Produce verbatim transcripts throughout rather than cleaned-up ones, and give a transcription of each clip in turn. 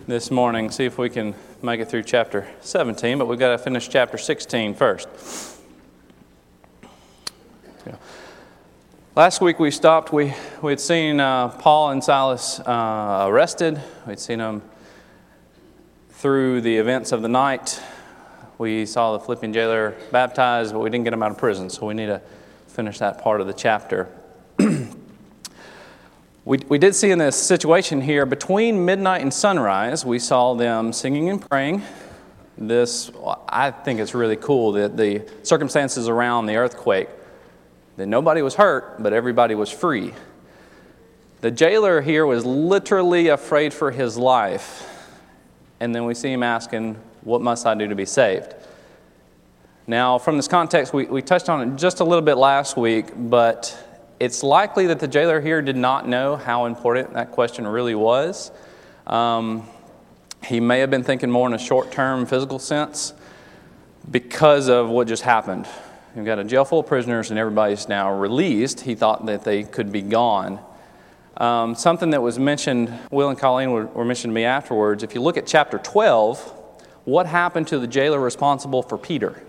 this morning, see if we can make it through chapter seventeen, but we've got to finish chapter sixteen first. Yeah. Last week we stopped, we, we had seen uh, Paul and Silas uh, arrested. We'd seen them through the events of the night. We saw the Philippian jailer baptized, but we didn't get him out of prison, so we need to finish that part of the chapter. we, we did see in this situation here, between midnight and sunrise, we saw them singing and praying. This, I think it's really cool, that the circumstances around the earthquake, that nobody was hurt, but everybody was free. The jailer here was literally afraid for his life. And then we see him asking, "What must I do to be saved?" Now, from this context, we, we touched on it just a little bit last week, but it's likely that the jailer here did not know how important that question really was. Um, he may have been thinking more in a short-term physical sense because of what just happened. You've got a jail full of prisoners and everybody's now released. He thought that they could be gone. Um, something that was mentioned, Will and Colleen were, were mentioned to me afterwards. If you look at chapter twelve, what happened to the jailer responsible for Peter?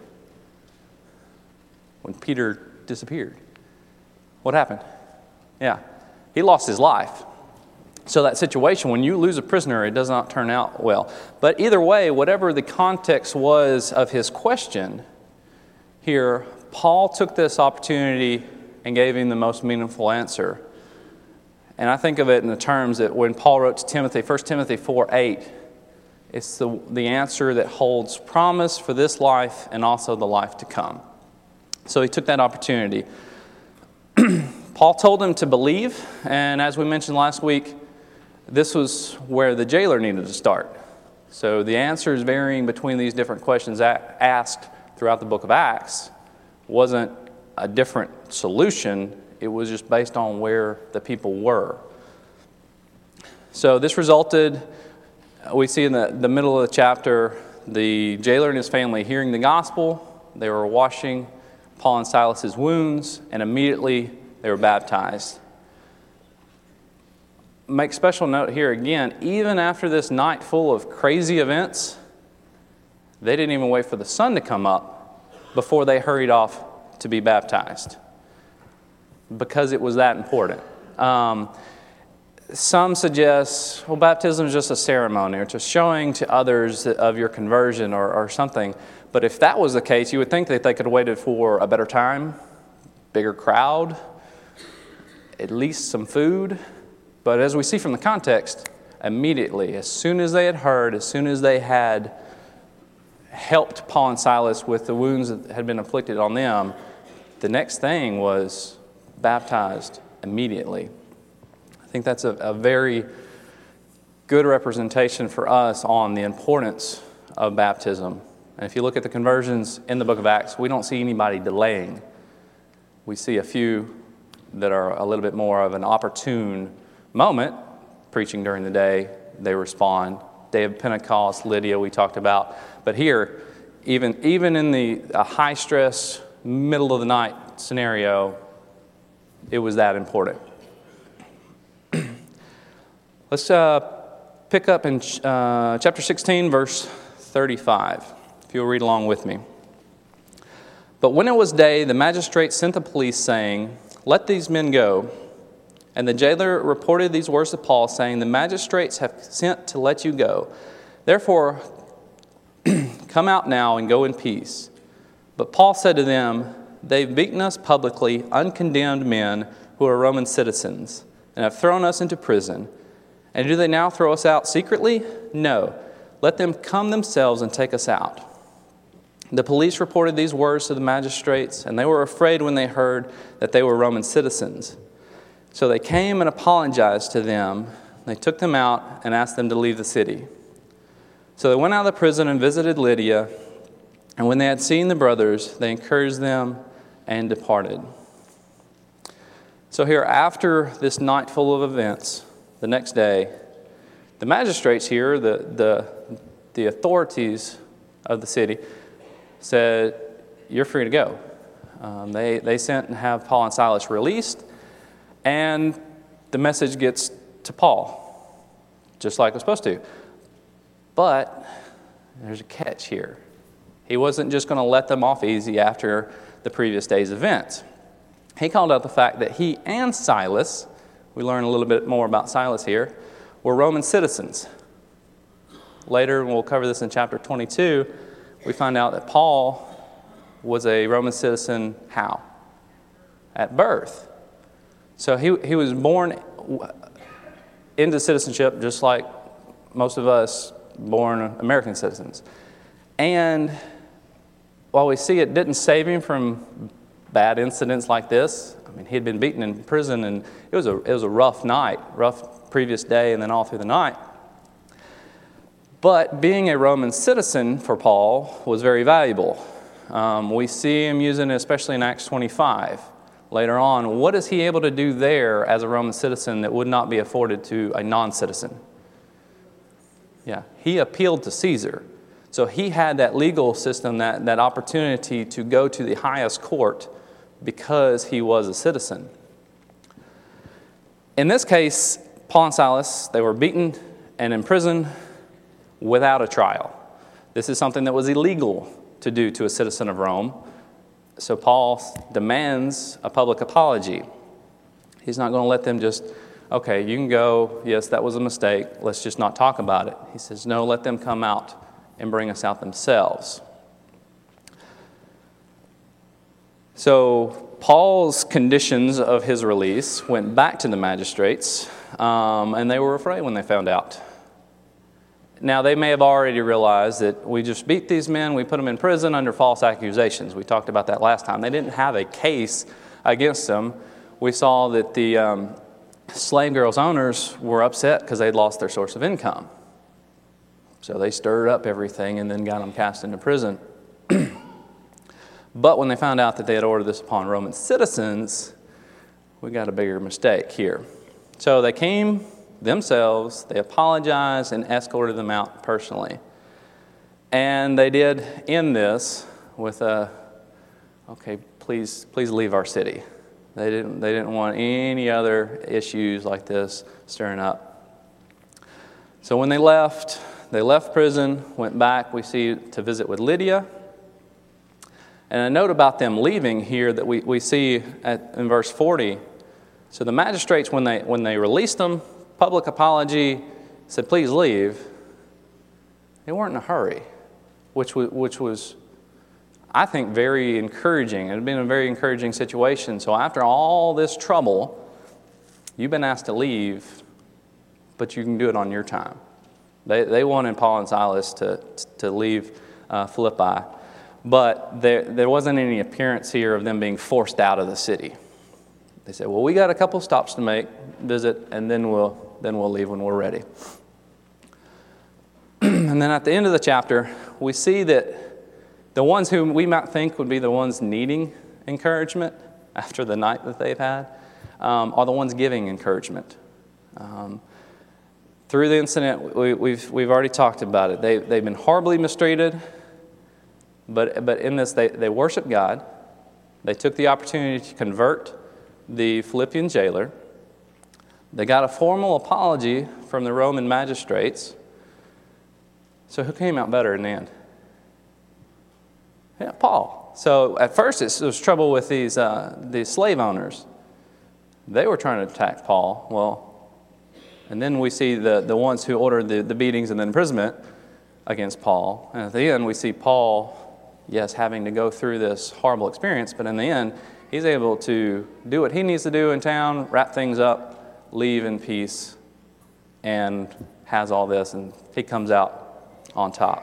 When Peter disappeared, what happened? Yeah, he lost his life. So that situation, when you lose a prisoner, it does not turn out well. But either way, whatever the context was of his question here, Paul took this opportunity and gave him the most meaningful answer. And I think of it in the terms that when Paul wrote to Timothy, First Timothy four eight, it's the, the answer that holds promise for this life and also the life to come. So he took that opportunity. Paul told him to believe, and as we mentioned last week, this was where the jailer needed to start. So the answers varying between these different questions asked throughout the book of Acts wasn't a different solution. It was just based on where the people were. So this resulted, we see in the, the middle of the chapter, the jailer and his family hearing the gospel. They were washing Paul and Silas's wounds, and immediately they were baptized. Make special note here again, even after this night full of crazy events, they didn't even wait for the sun to come up before they hurried off to be baptized, because it was that important. Um, some suggest, well, baptism is just a ceremony, or just showing to others of your conversion or, or something. But if that was the case, you would think that they could have waited for a better time, bigger crowd, at least some food. But as we see from the context, immediately, as soon as they had heard, as soon as they had helped Paul and Silas with the wounds that had been inflicted on them, the next thing was baptized immediately. I think that's a, a very good representation for us on the importance of baptism. And if you look at the conversions in the book of Acts, we don't see anybody delaying. We see a few that are a little bit more of an opportune moment, preaching during the day, they respond. Day of Pentecost, Lydia, we talked about. But here, even, even in the a high-stress, middle of the night scenario, it was that important. Let's uh, pick up in uh, chapter sixteen, verse thirty-five, if you'll read along with me. But when it was day, the magistrate sent the police, saying, "Let these men go." And the jailer reported these words to Paul, saying, "The magistrates have sent to let you go. Therefore, come out now and go in peace." But Paul said to them, "They've beaten us publicly, uncondemned men who are Roman citizens, and have thrown us into prison. And do they now throw us out secretly? No. Let them come themselves and take us out." The police reported these words to the magistrates, and they were afraid when they heard that they were Roman citizens. So they came and apologized to them. They took them out and asked them to leave the city. So they went out of the prison and visited Lydia, and when they had seen the brothers, they encouraged them and departed. So here, after this night full of events, the next day, the magistrates here, the, the, the authorities of the city, said, "You're free to go." Um, they, they sent and have Paul and Silas released, and the message gets to Paul, just like it was supposed to. But there's a catch here. He wasn't just going to let them off easy after the previous day's events. He called out the fact that he and Silas, we learn a little bit more about Silas here, were Roman citizens. Later, and we'll cover this in chapter twenty-two, we find out that Paul was a Roman citizen how? At birth. So he, he was born into citizenship just like most of us born American citizens. And while we see it didn't save him from bad incidents like this, I mean, he had been beaten in prison, and it was a it was a rough night, rough previous day, and then all through the night. But being a Roman citizen for Paul was very valuable. Um, we see him using it, especially in Acts twenty-five. Later on, what is he able to do there as a Roman citizen that would not be afforded to a non-citizen? Yeah, he appealed to Caesar. So he had that legal system, that, that opportunity to go to the highest court because he was a citizen. In this case, Paul and Silas, they were beaten and imprisoned without a trial. This is something that was illegal to do to a citizen of Rome. So Paul demands a public apology. He's not going to let them just, okay, you can go, yes, that was a mistake, let's just not talk about it. He says, no, let them come out and bring us out themselves. So Paul's conditions of his release went back to the magistrates, um, and they were afraid when they found out. Now, they may have already realized that we just beat these men, we put them in prison under false accusations. We talked about that last time. They didn't have a case against them. We saw that the um, slave girls' owners were upset because they'd lost their source of income. So they stirred up everything and then got them cast into prison. But when they found out that they had ordered this upon Roman citizens, we got a bigger mistake here. So they came themselves, they apologized and escorted them out personally. And they did end this with a, okay, please, please leave our city. They didn't, they didn't want any other issues like this stirring up. So when they left, they left prison, went back, we see, to visit with Lydia. And a note about them leaving here that we, we see at, in verse forty. So the magistrates, when they when they released them, public apology, said, please leave. They weren't in a hurry, which was, which was, I think, very encouraging. It had been a very encouraging situation. So after all this trouble, you've been asked to leave, but you can do it on your time. They they wanted Paul and Silas to, to leave uh, Philippi, but there, there wasn't any appearance here of them being forced out of the city. They said, well, we got a couple stops to make, visit, and then we'll, then we'll leave when we're ready. And then at the end of the chapter, we see that the ones whom we might think would be the ones needing encouragement after the night that they've had um, are the ones giving encouragement. Um, through the incident, we, we've we've already talked about it. They, they've been horribly mistreated, but, but in this, they, they worship God. They took the opportunity to convert the Philippian jailer. They got a formal apology from the Roman magistrates. So who came out better in the end? Yeah, Paul. So at first it was trouble with these uh, these slave owners. They were trying to attack Paul. Well, and then we see the, the ones who ordered the, the beatings and the imprisonment against Paul. And at the end we see Paul, yes, having to go through this horrible experience, but in the end he's able to do what he needs to do in town, wrap things up, leave in peace, and has all this, and he comes out on top.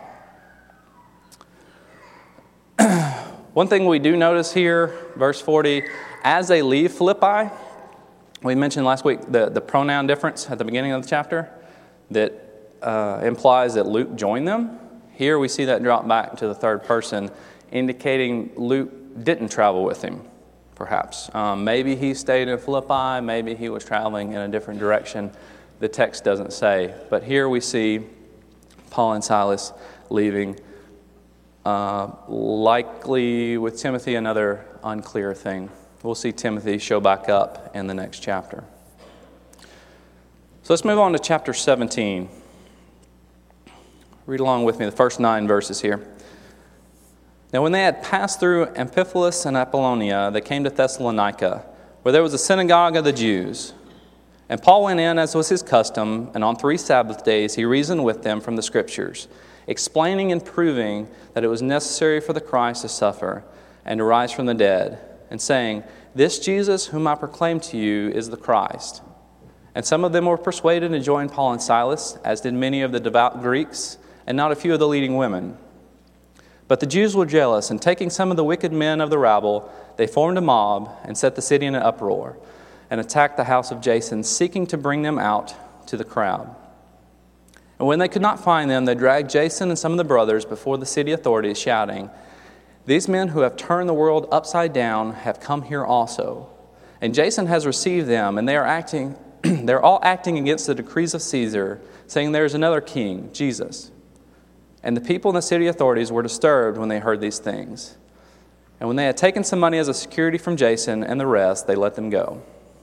One thing we do notice here, verse forty, as they leave Philippi, we mentioned last week the, the pronoun difference at the beginning of the chapter that uh, implies that Luke joined them. Here we see that drop back to the third person, indicating Luke didn't travel with him, perhaps. Um, maybe he stayed in Philippi, maybe he was traveling in a different direction. The text doesn't say. But here we see Paul and Silas leaving, uh, likely with Timothy, another unclear thing. We'll see Timothy show back up in the next chapter. So let's move on to chapter seventeen. Read along with me the first nine verses here. Now when they had passed through Amphipolis and Apollonia, they came to Thessalonica, where there was a synagogue of the Jews. And Paul went in as was his custom, and on three Sabbath days he reasoned with them from the Scriptures, explaining and proving that it was necessary for the Christ to suffer and to rise from the dead, and saying, "This Jesus whom I proclaim to you is the Christ." And some of them were persuaded to join Paul and Silas, as did many of the devout Greeks, and not a few of the leading women. But the Jews were jealous, and taking some of the wicked men of the rabble, they formed a mob and set the city in an uproar, and attacked the house of Jason, seeking to bring them out to the crowd. And when they could not find them, they dragged Jason and some of the brothers before the city authorities, shouting, "These men who have turned the world upside down have come here also. And Jason has received them, and they are acting, they're all acting against the decrees of Caesar, saying there is another king, Jesus." And the people and the city authorities were disturbed when they heard these things. And when they had taken some money as a security from Jason and the rest, they let them go.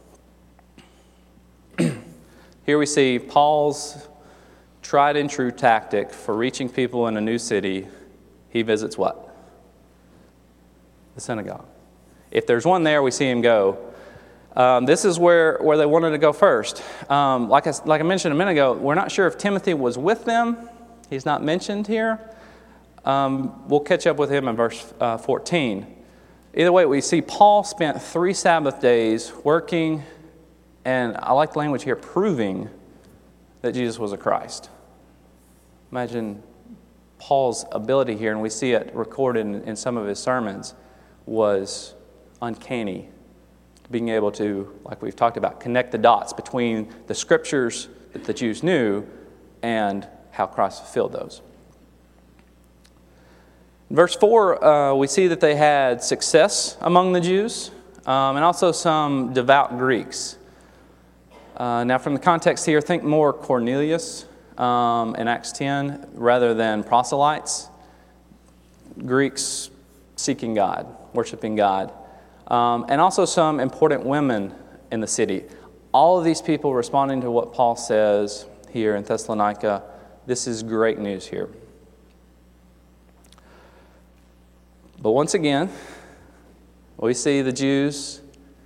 Here we see Paul's tried and true tactic for reaching people in a new city. He visits what? The synagogue. If there's one there, we see him go. Um, this is where, where they wanted to go first. Um, like, I, like I mentioned a minute ago, we're not sure if Timothy was with them. He's not mentioned here. Um, we'll catch up with him in verse uh, fourteen. Either way, we see Paul spent three Sabbath days working, and I like the language here, proving that Jesus was a Christ. Imagine Paul's ability here, and we see it recorded in, in some of his sermons, was uncanny. Being able to, like we've talked about, connect the dots between the Scriptures that the Jews knew and how Christ fulfilled those. In verse four, uh, we see that they had success among the Jews um, and also some devout Greeks. Uh, now, from the context here, think more Cornelius um, in Acts ten rather than proselytes. Greeks seeking God, worshiping God. Um, and also some important women in the city. All of these people responding to what Paul says here in Thessalonica. This is great news here. But once again, we see the Jews,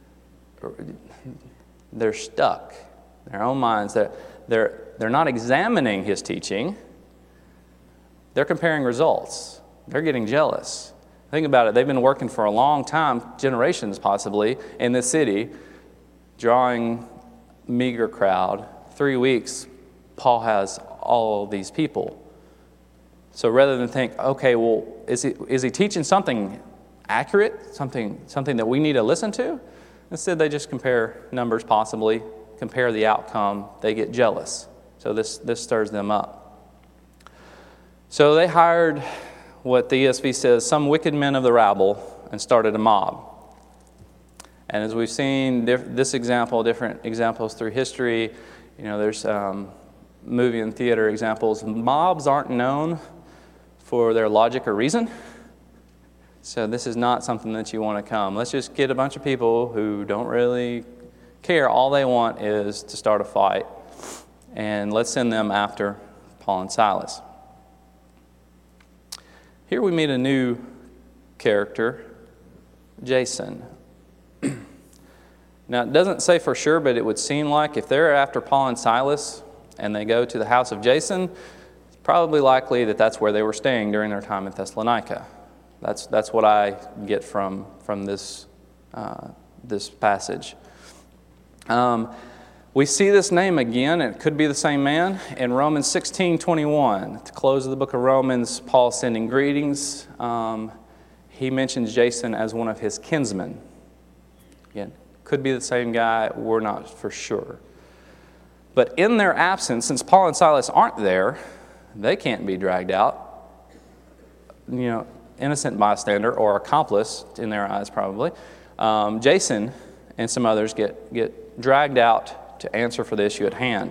they're stuck in their own minds. They're, they're, they're not examining his teaching. They're comparing results. They're getting jealous. Think about it. They've been working for a long time, generations possibly, in this city, drawing meager crowd. Three weeks, Paul has all of these people. So rather than think, okay, well, is he is he teaching something accurate, something something that we need to listen to? Instead, they just compare numbers possibly, compare the outcome. They get jealous. So this, this stirs them up. So they hired what the E S V says, some wicked men of the rabble, and started a mob. And as we've seen diff- this example, different examples through history, you know, there's um, movie and theater examples. Mobs aren't known for their logic or reason. So this is not something that you want to come. Let's just get a bunch of people who don't really care. All they want is to start a fight. And let's send them after Paul and Silas. Here we meet a new character, Jason. Now, it doesn't say for sure, but it would seem like if they're after Paul and Silas and they go to the house of Jason, it's probably likely that that's where they were staying during their time in Thessalonica. That's that's what I get from, from this, uh, this passage. Um, we see this name again, and it could be the same man, in Romans sixteen twenty-one. At the close of the book of Romans, Paul sending greetings. Um, he mentions Jason as one of his kinsmen. Again, could be the same guy, we're not for sure. But in their absence, since Paul and Silas aren't there, they can't be dragged out. You know, innocent bystander or accomplice in their eyes probably. Um, Jason and some others get, get dragged out to answer for the issue at hand.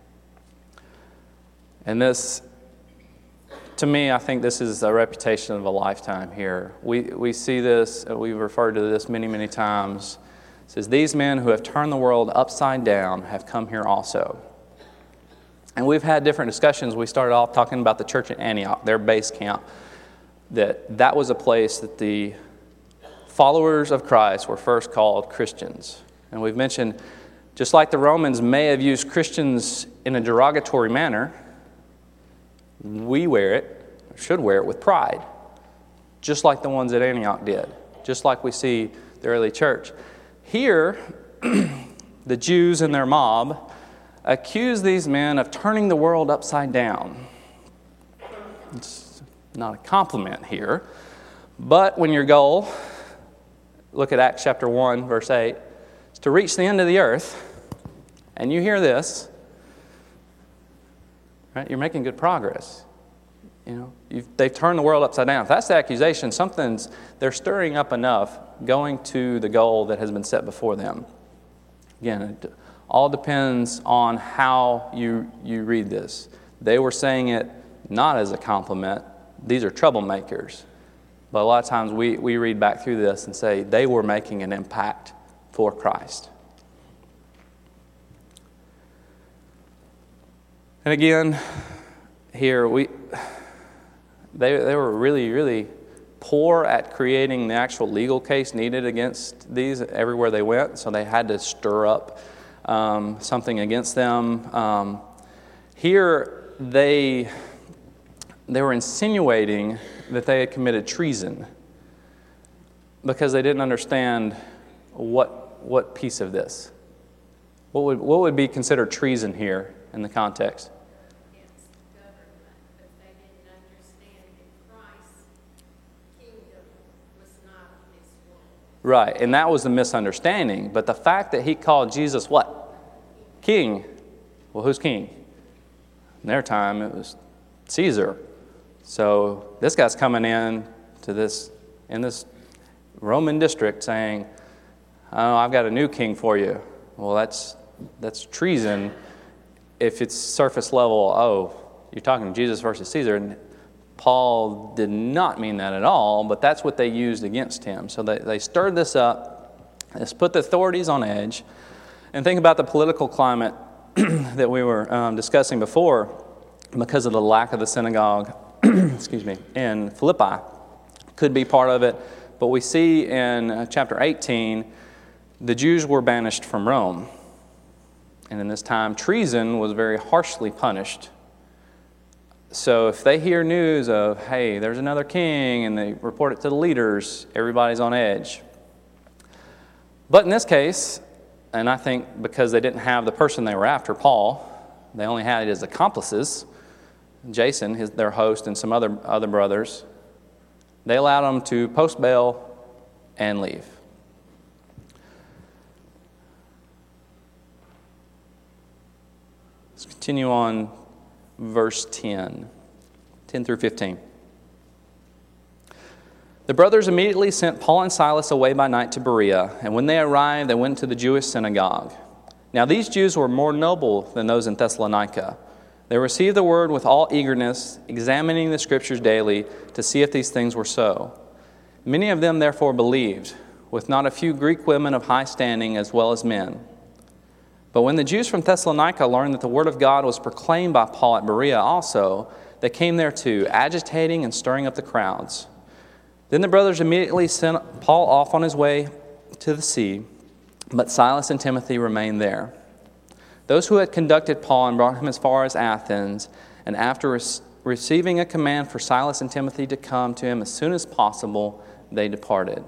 And this, to me, I think this is a reputation of a lifetime here. We we see this, we've referred to this many, many times. It says, these men who have turned the world upside down have come here also. And we've had different discussions. We started off talking about the church at Antioch, their base camp, that that was a place that the followers of Christ were first called Christians. And we've mentioned, just like the Romans may have used Christians in a derogatory manner, we wear it, should wear it with pride, just like the ones at Antioch did, just like we see the early church. Here, the Jews and their mob accuse these men of turning the world upside down. It's not a compliment here, but when your goal, look at Acts chapter one, verse eight, is to reach the end of the earth, and you hear this, right? You're making good progress. You know, you've, they've turned the world upside down. If that's the accusation, something's, they're stirring up enough going to the goal that has been set before them. Again, it all depends on how you, you read this. They were saying it not as a compliment. These are troublemakers. But a lot of times we, we read back through this and say they were making an impact for Christ. And again, here we they they were really, really poor at creating the actual legal case needed against these everywhere they went, so they had to stir up um, something against them. Um, here they they were insinuating that they had committed treason because they didn't understand what what piece of this. What would what would be considered treason here in the context? It's government, but they didn't understand that Christ's kingdom was not of this world. Right, and that was the misunderstanding. But the fact that he called Jesus what? King. Well, who's king? In their time, it was Caesar. So this guy's coming in to this in this Roman district saying, "Oh, I've got a new king for you." Well, that's that's treason. If it's surface level, oh, you're talking Jesus versus Caesar, and Paul did not mean that at all, but that's what they used against him. So they, they stirred this up, let's put the authorities on edge, and think about the political climate that we were um, discussing before because of the lack of the synagogue, excuse me, in Philippi. Could be part of it, but we see in uh, chapter eighteen, the Jews were banished from Rome. And in this time, treason was very harshly punished. So if they hear news of, hey, there's another king, and they report it to the leaders, everybody's on edge. But in this case, and I think because they didn't have the person they were after, Paul, they only had his accomplices, Jason, his, their host, and some other, other brothers, they allowed them to post bail and leave. Let's continue on verse ten, ten through fifteen. The brothers immediately sent Paul and Silas away by night to Berea, and when they arrived, they went to the Jewish synagogue. Now these Jews were more noble than those in Thessalonica. They received the word with all eagerness, examining the Scriptures daily to see if these things were so. Many of them therefore believed, with not a few Greek women of high standing as well as men. But when the Jews from Thessalonica learned that the word of God was proclaimed by Paul at Berea also, they came there too, agitating and stirring up the crowds. Then the brothers immediately sent Paul off on his way to the sea, but Silas and Timothy remained there. Those who had conducted Paul and brought him as far as Athens, and after re- receiving a command for Silas and Timothy to come to him as soon as possible, they departed.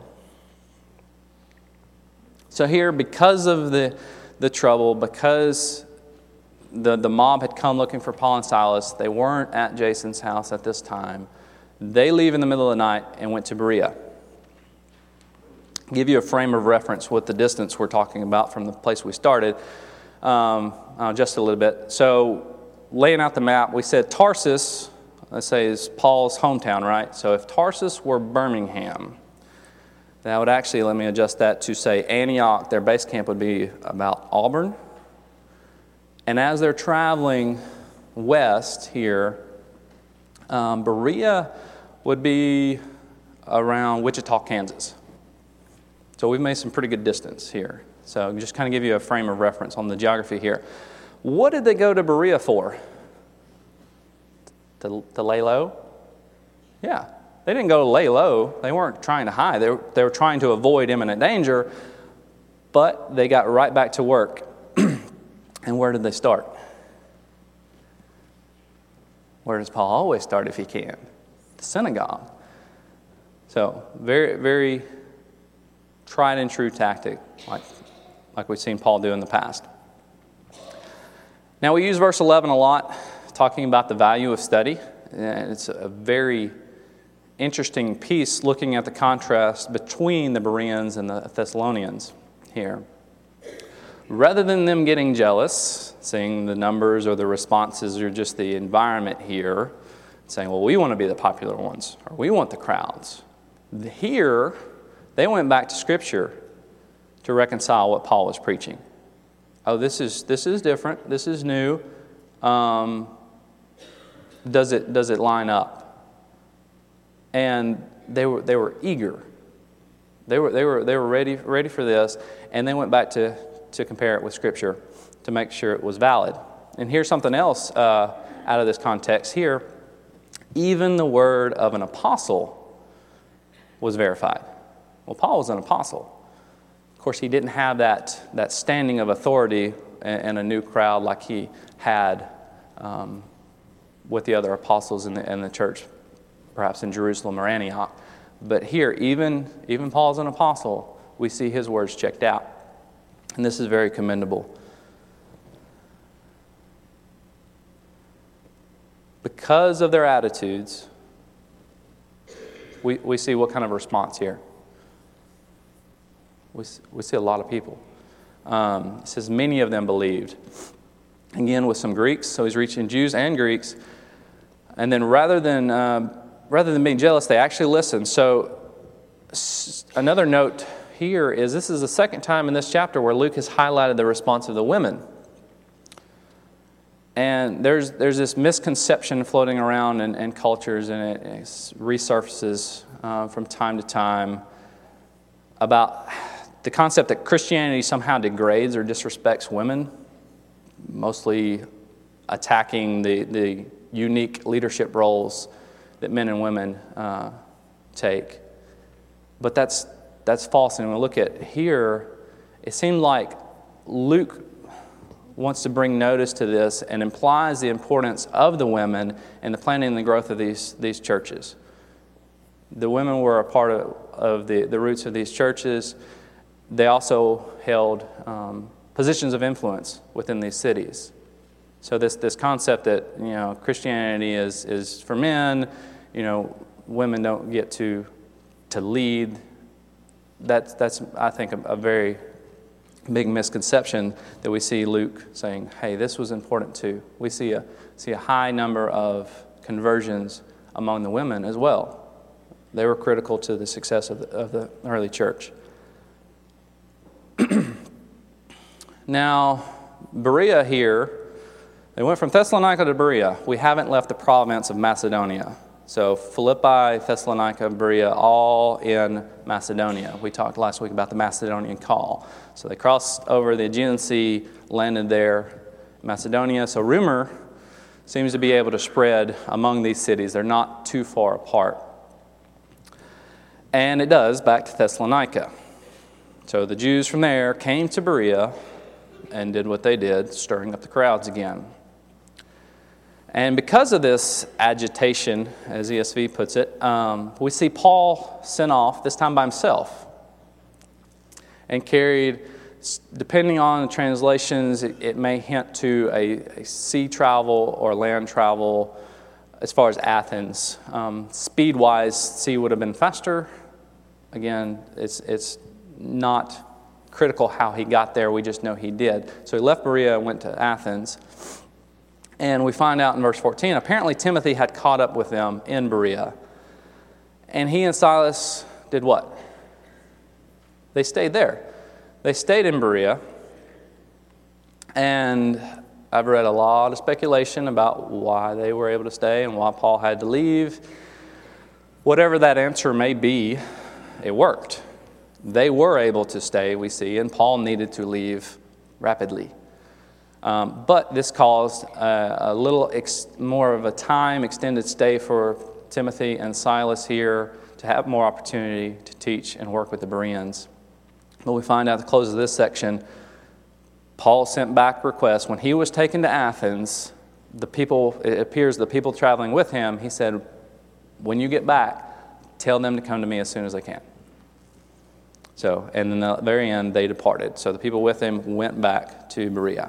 So here, because of the the trouble, because the, the mob had come looking for Paul and Silas, they weren't at Jason's house at this time. They leave in the middle of the night and went to Berea. Give you a frame of reference with the distance we're talking about from the place we started, um, uh, just a little bit. So, laying out the map, we said Tarsus, let's say, is Paul's hometown, right? So if Tarsus were Birmingham, that would actually, let me adjust that to say Antioch, their base camp would be about Auburn. And as they're traveling west here, um, Berea would be around Wichita, Kansas. So we've made some pretty good distance here. So just kind of give you a frame of reference on the geography here. What did they go to Berea for? To, to lay low? Yeah. They didn't go to lay low. They weren't trying to hide. They were, they were trying to avoid imminent danger, but they got right back to work. And where did they start? Where does Paul always start if he can? The synagogue. So, very, very tried and true tactic, like, like we've seen Paul do in the past. Now, we use verse eleven a lot, talking about the value of study. And it's a very interesting piece looking at the contrast between the Bereans and the Thessalonians here. Rather than them getting jealous, seeing the numbers or the responses or just the environment here, saying, well, we want to be the popular ones, or we want the crowds. Here, they went back to Scripture to reconcile what Paul was preaching. Oh, this is this is different. This is new. Um, does it does it line up? And they were they were eager. They were they were they were ready ready for this, and they went back to to compare it with Scripture to make sure it was valid. And here's something else uh, out of this context here. Even the word of an apostle was verified. Well, Paul was an apostle. Of course, he didn't have that, that standing of authority and a new crowd like he had um, with the other apostles in the, in the church, perhaps in Jerusalem or Antioch. But here, even, even Paul's an apostle, we see his words checked out. And this is very commendable. Because of their attitudes, we, we see what kind of response here. We, we see a lot of people. Um, it says many of them believed. Again, with some Greeks, so he's reaching Jews and Greeks. And then rather than uh, rather than being jealous, they actually listened. So s- another note here is this is the second time in this chapter where Luke has highlighted the response of the women. And there's there's this misconception floating around in, in cultures, and it, it resurfaces uh, from time to time about the concept that Christianity somehow degrades or disrespects women, mostly attacking the, the unique leadership roles that men and women uh, take. But that's that's false. And when we look at here, it seemed like Luke wants to bring notice to this and implies the importance of the women in the planting and the growth of these, these churches. The women were a part of, of the, the roots of these churches. They also held um, positions of influence within these cities. So this this concept that, you know, Christianity is is for men, you know, women don't get to to lead. That's that's I think a, a very big misconception that we see Luke saying, hey, this was important too. We see a see a high number of conversions among the women as well. They were critical to the success of the, of the early church. Now, Berea here, they went from Thessalonica to Berea. We haven't left the province of Macedonia. So Philippi, Thessalonica, Berea, all in Macedonia. We talked last week about the Macedonian call. So they crossed over the Aegean Sea, landed there, Macedonia. So rumor seems to be able to spread among these cities. They're not too far apart. And it does back to Thessalonica. So the Jews from there came to Berea and did what they did, stirring up the crowds again. And because of this agitation, as E S V puts it, um, we see Paul sent off, this time by himself, and carried, depending on the translations, it, it may hint to a, a sea travel or land travel as far as Athens. Um, speed-wise, sea would have been faster. Again, it's it's not critical how he got there. We just know he did. So he left Berea and went to Athens. And we find out in verse fourteen, apparently Timothy had caught up with them in Berea. And he and Silas did what? They stayed there. They stayed in Berea. And I've read a lot of speculation about why they were able to stay and why Paul had to leave. Whatever that answer may be, it worked. They were able to stay, we see, and Paul needed to leave rapidly. Um, but this caused a, a little ex, more of a time, extended stay for Timothy and Silas here to have more opportunity to teach and work with the Bereans. But we find out at the close of this section, Paul sent back requests. When he was taken to Athens, the people, it appears the people traveling with him, he said, when you get back, tell them to come to me as soon as they can. So, and in the very end, they departed. So the people with him went back to Berea.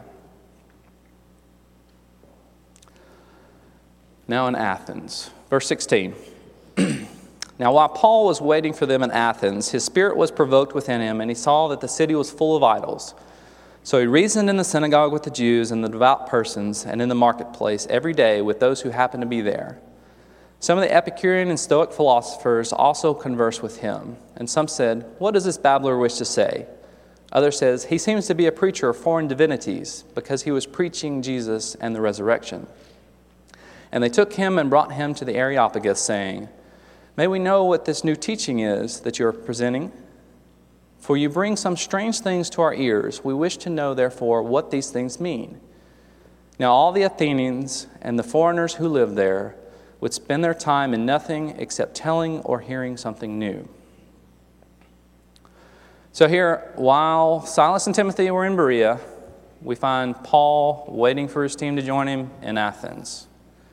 Now in Athens, verse sixteen. Now while Paul was waiting for them in Athens, his spirit was provoked within him, and he saw that the city was full of idols. So he reasoned in the synagogue with the Jews and the devout persons, and in the marketplace every day with those who happened to be there. Some of the Epicurean and Stoic philosophers also conversed with him, and some said, "What does this babbler wish to say?" Others says, "He seems to be a preacher of foreign divinities, because he was preaching Jesus and the resurrection." And they took him and brought him to the Areopagus, saying, "May we know what this new teaching is that you are presenting? For you bring some strange things to our ears. We wish to know, therefore, what these things mean." Now all the Athenians and the foreigners who lived there would spend their time in nothing except telling or hearing something new. So here, while Silas and Timothy were in Berea, we find Paul waiting for his team to join him in Athens.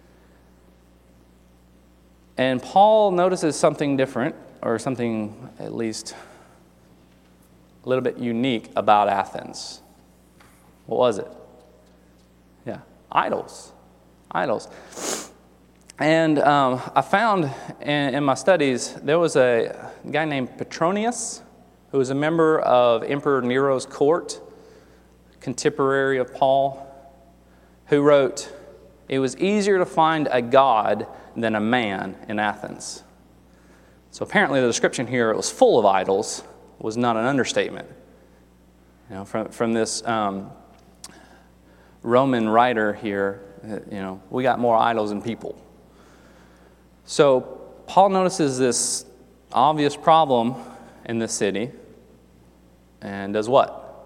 And Paul notices something different, or something at least a little bit unique about Athens. What was it? Yeah, idols. Idols. And um, I found in, in my studies, there was a guy named Petronius, who was a member of Emperor Nero's court, contemporary of Paul, who wrote, "It was easier to find a god than a man in Athens." So apparently the description here, it was full of idols, was not an understatement. You know, from, from this um, Roman writer here, you know, we got more idols than people. So Paul notices this obvious problem in the city and does what?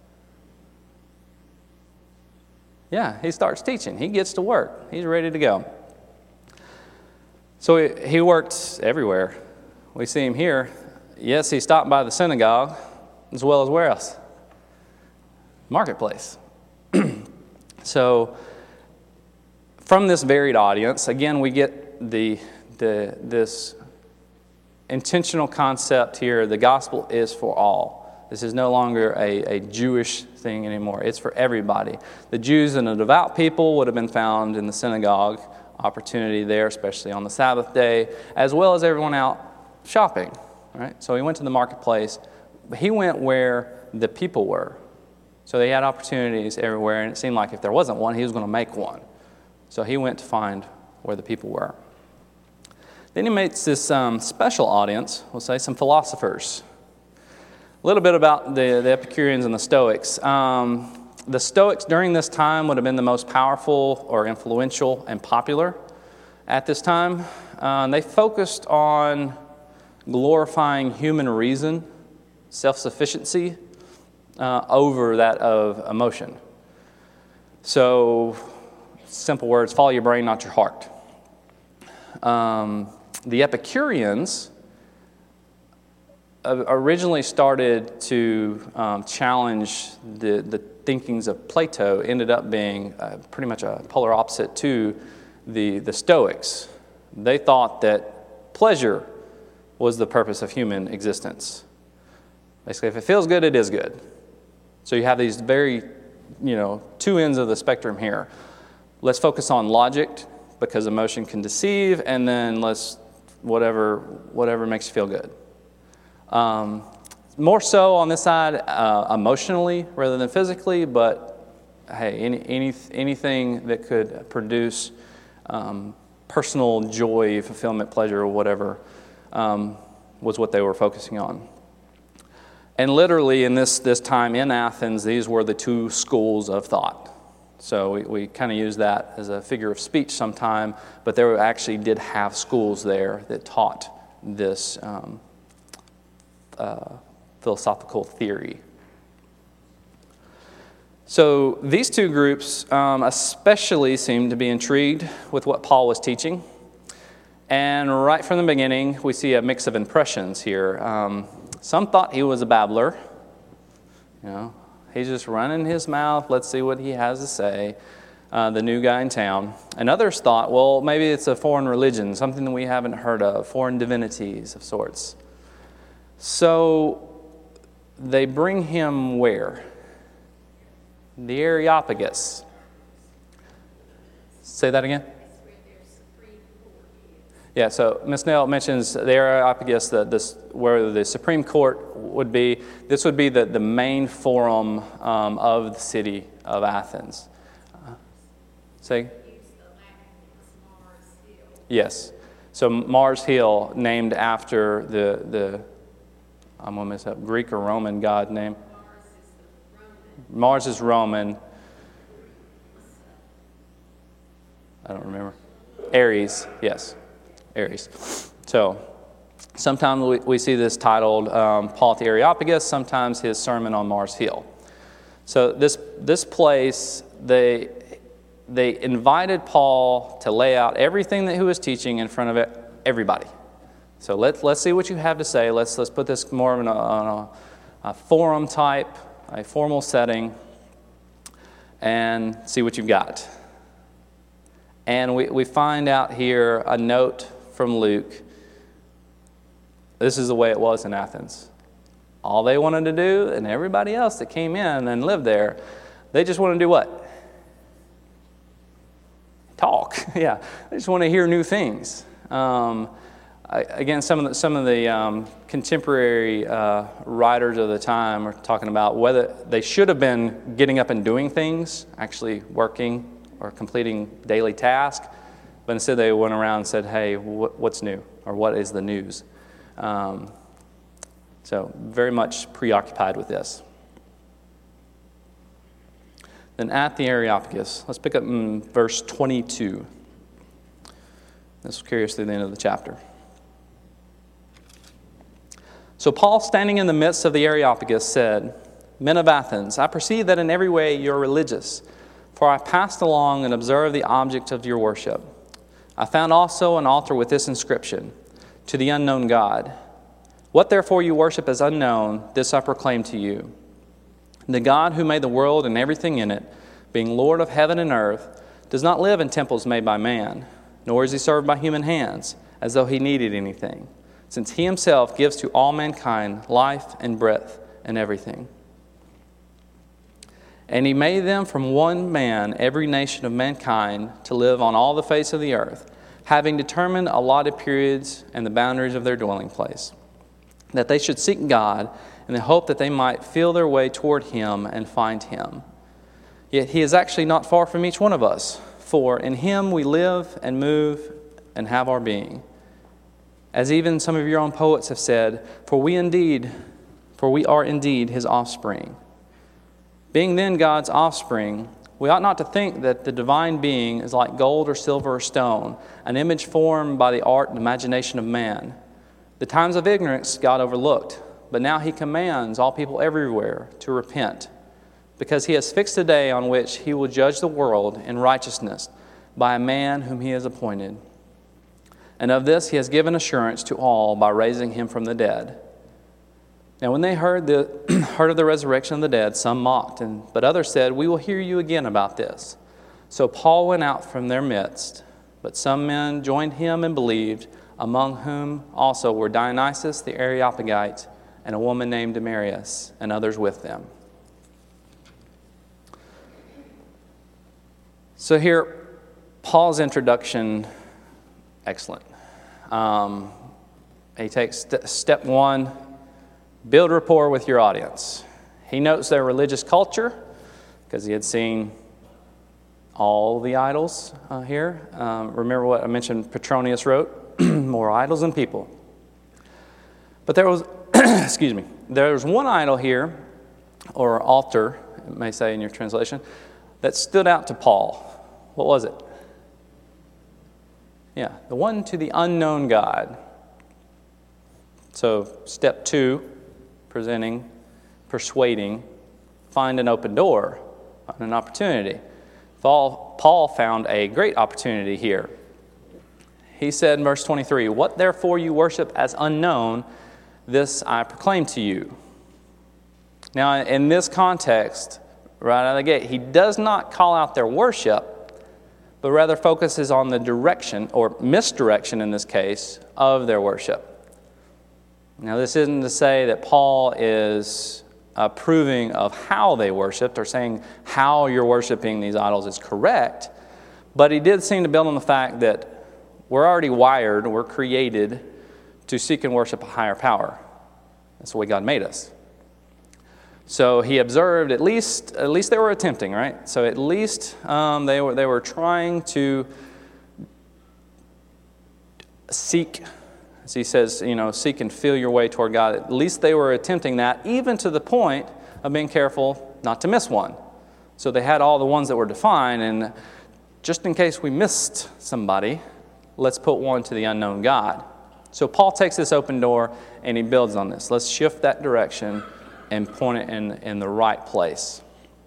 Yeah, he starts teaching. He gets to work. He's ready to go. So he, he worked everywhere. We see him here. Yes, he stopped by the synagogue, as well as where else? Marketplace. So from this varied audience, again, we get the the this intentional concept here. The gospel is for all. This is no longer a, a Jewish thing anymore. It's for everybody. The Jews and the devout people would have been found in the synagogue, opportunity there, especially on the Sabbath day, as well as everyone out shopping. Right? So he went to the marketplace. But he went where the people were. So they had opportunities everywhere, and it seemed like if there wasn't one, he was going to make one. So he went to find where the people were. Then he meets this um, special audience, we'll say some philosophers. A little bit about the, the Epicureans and the Stoics. Um, the Stoics during this time would have been the most powerful or influential and popular at this time. Uh, they focused on glorifying human reason, self-sufficiency, uh, over that of emotion. So, simple words, follow your brain, not your heart. Um, the Epicureans originally started to um, challenge the, the thinkings of Plato, ended up being uh, pretty much a polar opposite to the, the Stoics. They thought that pleasure was the purpose of human existence. Basically, if it feels good, it is good. So you have these very, you know, two ends of the spectrum here. Let's focus on logic, because emotion can deceive, and then let's, whatever, whatever makes you feel good. Um, more so on this side, uh, emotionally rather than physically, but hey, any, any anything that could produce um, personal joy, fulfillment, pleasure, or whatever um, was what they were focusing on. And literally in this, this time in Athens, these were the two schools of thought. So we, we kind of use that as a figure of speech sometime, but there actually did have schools there that taught this um, uh, philosophical theory. So these two groups um, especially seem to be intrigued with what Paul was teaching. And right from the beginning, we see a mix of impressions here. Um, some thought he was a babbler. You know, he's just running his mouth. Let's see what he has to say. Uh, the new guy in town. And others thought, well, maybe it's a foreign religion, something that we haven't heard of, foreign divinities of sorts. So they bring him where? The Areopagus. Say that again? Yeah, so Miz Nell mentions the Areopagus, the, this, where the Supreme Court would be. This would be the, the main forum um, of the city of Athens. Uh, say? Yes. So Mars Hill, named after the, the I'm going to mess up, Greek or Roman god name. Mars is Roman. I don't remember. Ares, yes. Ares. So, sometimes we, we see this titled um, Paul at the Areopagus, sometimes his sermon on Mars Hill. So this this place, they they invited Paul to lay out everything that he was teaching in front of it, everybody. So let's let's see what you have to say. Let's let's put this more in a, on a, a forum type, a formal setting, and see what you've got. And we, we find out here a note from Luke. This is the way it was in Athens. All they wanted to do, and everybody else that came in and lived there, they just want to do what? Talk. Yeah, they just want to hear new things. Um, I, again, some of the, some of the um, contemporary uh, writers of the time are talking about whether they should have been getting up and doing things, actually working or completing daily tasks, but instead they went around and said, hey, wh- what's new? Or what is the news? Um, so very much preoccupied with this. Then at the Areopagus, let's pick up in verse twenty-two. This will carry us through the end of the chapter. So Paul, standing in the midst of the Areopagus, said, Men of Athens, I perceive that in every way you're religious, for I passed along and observed the object of your worship. I found also an altar with this inscription, To the unknown God. What therefore you worship as unknown, this I proclaim to you. The God who made the world and everything in it, being Lord of heaven and earth, does not live in temples made by man, nor is he served by human hands, as though he needed anything, since he himself gives to all mankind life and breath and everything. And he made them from one man, every nation of mankind, to live on all the face of the earth, having determined allotted periods and the boundaries of their dwelling place, that they should seek God in the hope that they might feel their way toward him and find him. Yet he is actually not far from each one of us, for in him we live and move and have our being. As even some of your own poets have said, for we indeed, for we are indeed his offspring. Being then God's offspring, we ought not to think that the divine being is like gold or silver or stone, an image formed by the art and imagination of man. The times of ignorance God overlooked, but now he commands all people everywhere to repent, because he has fixed a day on which he will judge the world in righteousness by a man whom he has appointed. And of this he has given assurance to all by raising him from the dead. Now when they heard the heard of the resurrection of the dead, some mocked, and but others said, We will hear you again about this. So Paul went out from their midst, but some men joined him and believed, among whom also were Dionysius the Areopagite and a woman named Damaris, and others with them. So here, Paul's introduction, excellent. Um, he takes st- step one, build rapport with your audience. He notes their religious culture, because he had seen all the idols uh, here. Um, remember what I mentioned Petronius wrote? More idols than people. But there was, excuse me, there was one idol here, or altar, it may say in your translation, that stood out to Paul. What was it? Yeah, the one to the unknown God. So step two, presenting, persuading, find an open door. an opportunity. Paul, Paul found a great opportunity here. He said in verse twenty-three, "What therefore you worship as unknown, this I proclaim to you." Now, in this context, right out of the gate, he does not call out their worship, but rather focuses on the direction, or misdirection in this case, of their worship. Now, this isn't to say that Paul is approving of how they worshiped or saying how you're worshiping these idols is correct, but he did seem to build on the fact that we're already wired, we're created to seek and worship a higher power. That's the way God made us. So he observed at least at least they were attempting, right? So at least um, they were they were trying to seek, as he says, you know, seek and feel your way toward God. At least they were attempting that, even to the point of being careful not to miss one. So they had all the ones that were defined, and just in case we missed somebody, let's put one to the unknown God. So Paul takes this open door and he builds on this. Let's shift that direction and point it in, in the right place.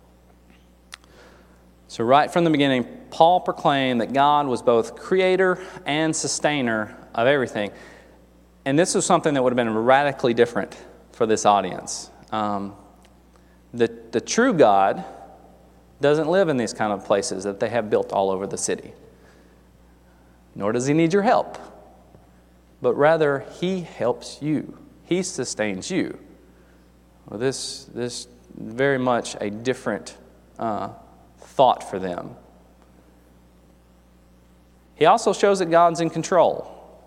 So right from the beginning, Paul proclaimed that God was both creator and sustainer of everything. And this was something that would have been radically different for this audience. Um, the, the true God doesn't live in these kind of places that they have built all over the city. Nor does he need your help. But rather, he helps you. He sustains you. Well, this this very much a different uh, thought for them. He also shows that God's in control.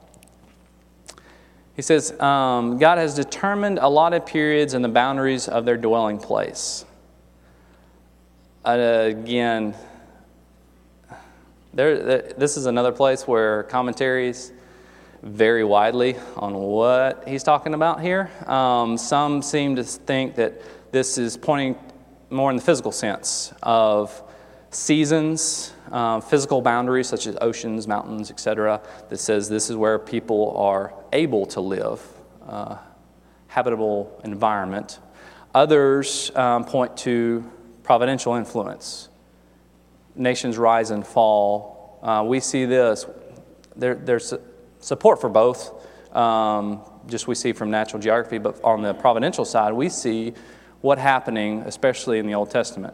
He says, um, God has determined allotted periods and the boundaries of their dwelling place. Uh, again, there, there, this is another place where commentaries vary widely on what he's talking about here. Um, some seem to think that this is pointing more in the physical sense of seasons, uh, physical boundaries such as oceans, mountains, et cetera. That says this is where people are able to live, uh, habitable environment. Others um, point to providential influence. Nations rise and fall. Uh, we see this. There, there's support for both, um, just we see from natural geography, but on the providential side, we see what's happening, especially in the Old Testament,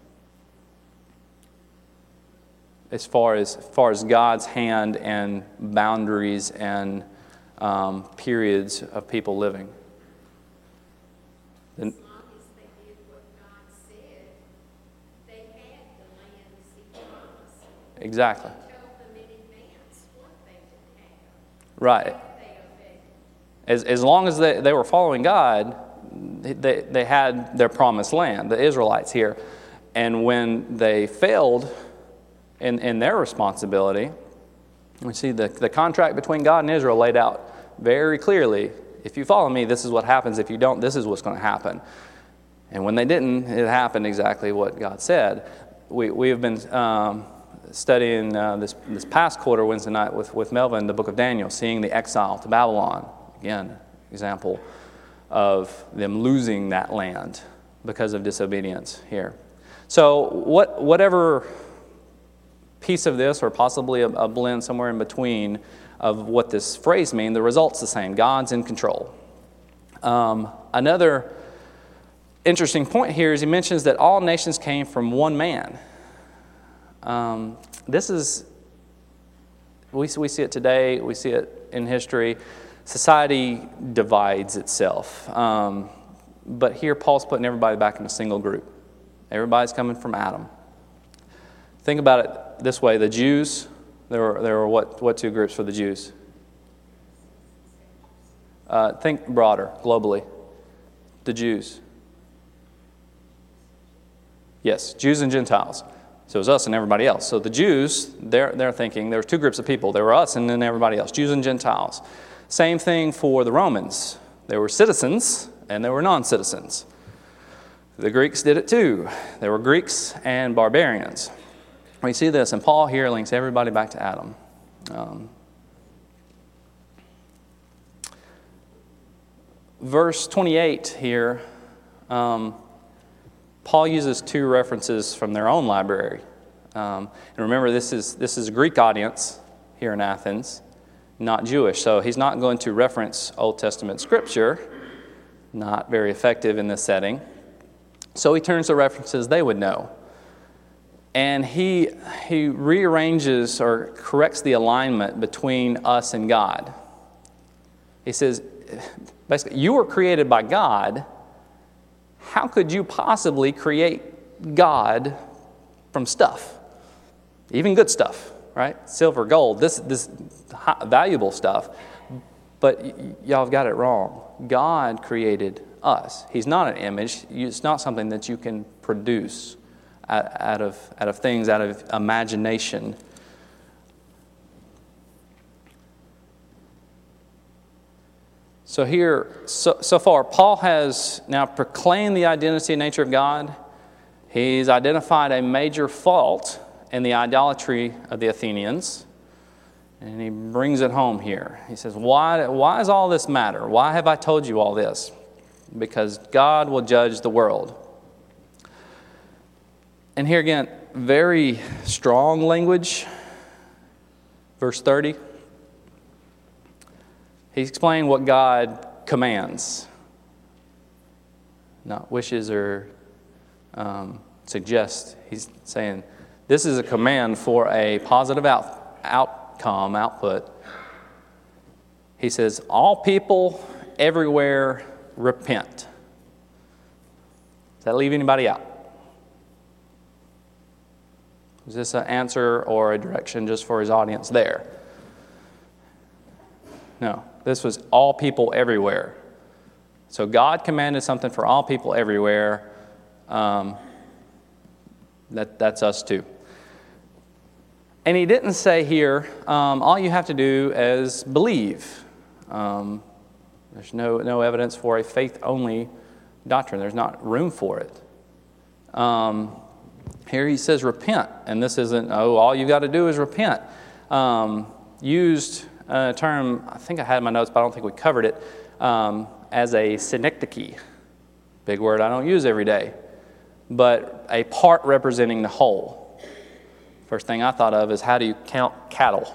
as far as, as far as God's hand and boundaries and um, periods of people living. As long as they did what God said, they had the lands He promised. Exactly. He told them in advance what they would have. Right. They obeyed. As, as long as they, they were following God, they, they had their promised land, the Israelites here. And when they failed in, in their responsibility, we see the, the contract between God and Israel laid out very clearly. If you follow me, this is what happens. If you don't, this is what's going to happen. And when they didn't, it happened exactly what God said. We, we have been um, studying uh, this, this past quarter, Wednesday night, with, with Melvin, the book of Daniel, seeing the exile to Babylon. Again, example of them losing that land because of disobedience here. So what, whatever piece of this, or possibly a, a blend somewhere in between of what this phrase means, the result's the same. God's in control. Um, another interesting point here is he mentions that all nations came from one man. Um, this is, we, we see it today, we see it in history. Society divides itself. Um, but here Paul's putting everybody back in a single group. Everybody's coming from Adam. Think about it this way. The Jews, there were, there were what, what two groups for the Jews? Uh, think broader, globally. The Jews. Yes, Jews and Gentiles. So it was us and everybody else. So the Jews, they're, they're thinking there were two groups of people. There were us and then everybody else, Jews and Gentiles. Same thing for the Romans. There were citizens and there were non-citizens. The Greeks did it too. There were Greeks and barbarians. We see this, and Paul here links everybody back to Adam. Um, verse twenty-eight here, um, Paul uses two references from their own library. Um, and remember, this is this is a Greek audience here in Athens, not Jewish. So he's not going to reference Old Testament scripture, not very effective in this setting. So he turns to references they would know. And he he rearranges or corrects the alignment between us and God. He says, basically, you were created by God. How could you possibly create God from stuff? Even good stuff, right? Silver, gold, this this high, valuable stuff. But y- y'all have got it wrong. God created us. He's not an image. It's not something that you can produce out, out of out of things, out of imagination. So here, so, so far, Paul has now proclaimed the identity and nature of God. He's identified a major fault in the idolatry of the Athenians. And he brings it home here. He says, why, why does all this matter? Why have I told you all this? Because God will judge the world. And here again, very strong language. Verse thirty. He explained what God commands, not wishes or um, suggests. He's saying this is a command for a positive out, outcome, output. He says, all people everywhere repent. Does that leave anybody out? Is this an answer or a direction just for his audience there? No. This was all people everywhere. So God commanded something for all people everywhere. Um, that, that's us too. And he didn't say here, um, all you have to do is believe. Um, there's no, no evidence for a faith-only doctrine. There's not room for it. Um, here he says repent. And this isn't, oh, all you got to do is repent. Um, used... a term, I think I had in my notes, but I don't think we covered it, um, as a synecdoche. Big word I don't use every day. But a part representing the whole. First thing I thought of is, how do you count cattle?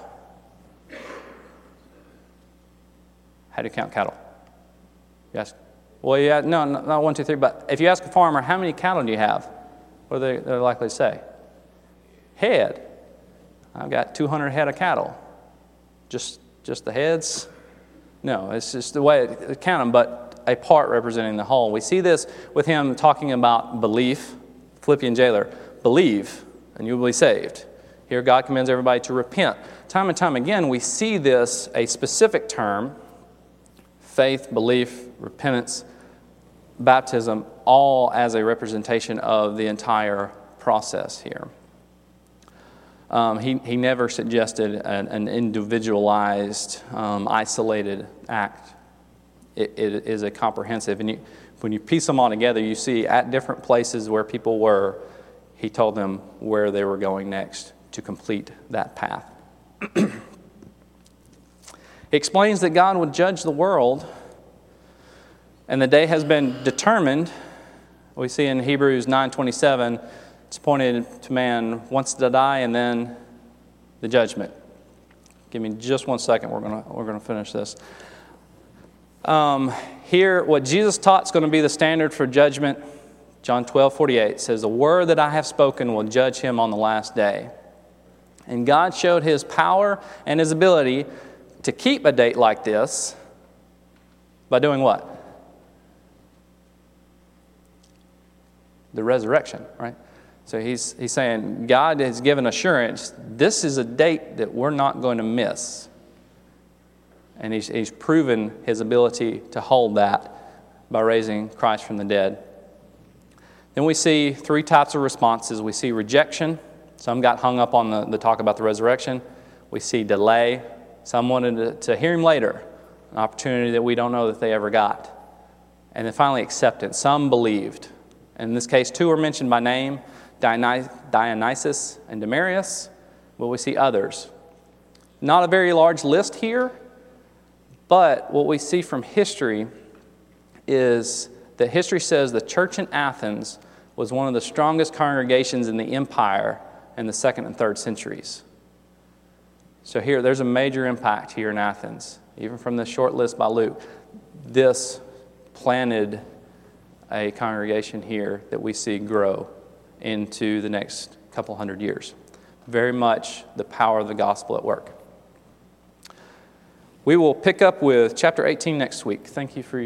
How do you count cattle? Yes. Well, yeah, no, not one, two, three, but if you ask a farmer, how many cattle do you have? What are they they're likely to say? Head. I've got two hundred head of cattle. Just just the heads? No, it's just the way to count them, but a part representing the whole. We see this with him talking about belief. Philippian jailer, believe and you will be saved. Here God commends everybody to repent. Time and time again we see this, a specific term, faith, belief, repentance, baptism, all as a representation of the entire process here. Um, he, he never suggested an, an individualized, um, isolated act. It, it is a comprehensive. And you, when you piece them all together, you see at different places where people were, he told them where they were going next to complete that path. He explains that God would judge the world, and the day has been determined. We see in Hebrews nine twenty-seven, it's appointed to man once to die and then the judgment. Give me just one second. We're going to we're going to finish this. Um, here, what Jesus taught is going to be the standard for judgment. John twelve forty-eight says, "The word that I have spoken will judge him on the last day." And God showed his power and his ability to keep a date like this by doing what? The resurrection, right? So he's he's saying God has given assurance, this is a date that we're not going to miss. And he's, he's proven his ability to hold that by raising Christ from the dead. Then we see three types of responses. We see rejection. Some got hung up on the, the talk about the resurrection. We see delay. Some wanted to, to hear him later, an opportunity that we don't know that they ever got. And then finally acceptance. Some believed. In this case, two are mentioned by name, Dionysus and Demarius, but we see others. Not a very large list here, but what we see from history is that history says the church in Athens was one of the strongest congregations in the empire in the second and third centuries. So here, there's a major impact here in Athens. Even from this short list by Luke, this planted a congregation here that we see grow into the next couple hundred years. Very much the power of the gospel at work. We will pick up with chapter eighteen next week. Thank you for your